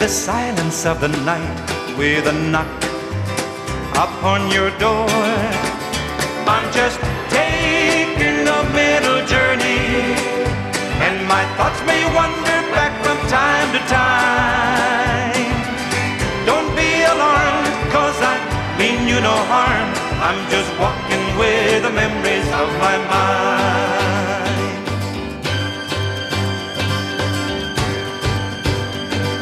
the silence of the night with a knock upon your door. I'm just taking a middle journey, and my thoughts may wander back from time to time. Don't be alarmed, 'cause I mean you no harm. I'm just walking with the memories of my mind.